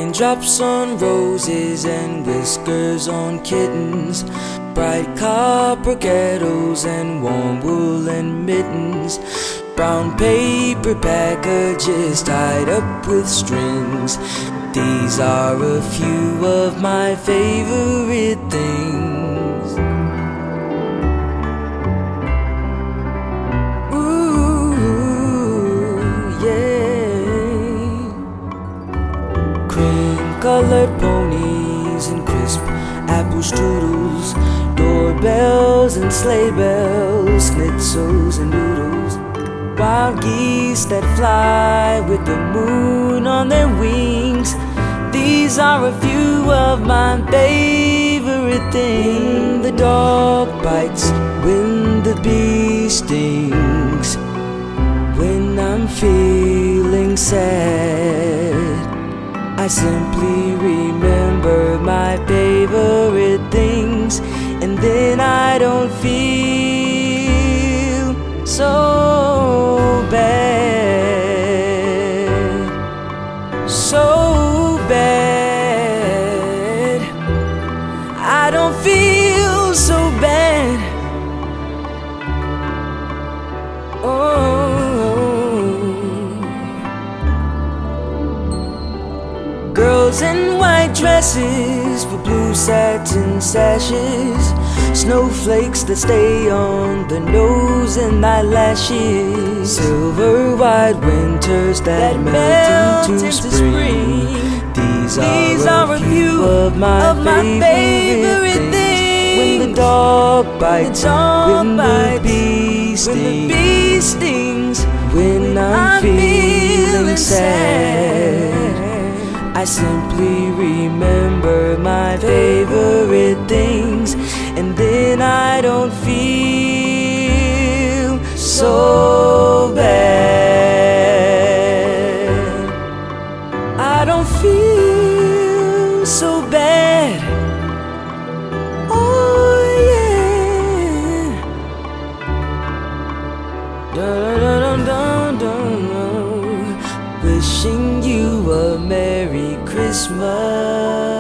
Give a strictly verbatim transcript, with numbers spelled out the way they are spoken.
Raindrops on roses and whiskers on kittens, bright copper kettles and warm woolen mittens, brown paper packages tied up with strings. These are a few of my favorite things. Ooh, yeah. Cream-colored ponies and crisp apple strudels, doorbells and sleigh bells, schnitzels and doodles, wild geese that fly with the moon on their wings. These are a few of my favorite things. The dog bites when the bee stings. When I'm feeling sad, I simply remember my favorite things, and then I don't feel so bad, so bad. I don't feel so bad. Oh, girls in white dresses with blue satin sashes, snowflakes that stay on the nose and eyelashes, silver white winters that, that melt into, into spring. spring. These, These are, are a few of my, of my favorite, favorite things. When the dog bites, the dog when bites, the bee stings, when, the bee stings, when I'm, I'm feeling sad, I simply remember my favorite things, and then I don't feel so bad. I don't feel so bad. Oh yeah. Dun, dun, dun, dun, dun. Wishing you a Merry Christmas.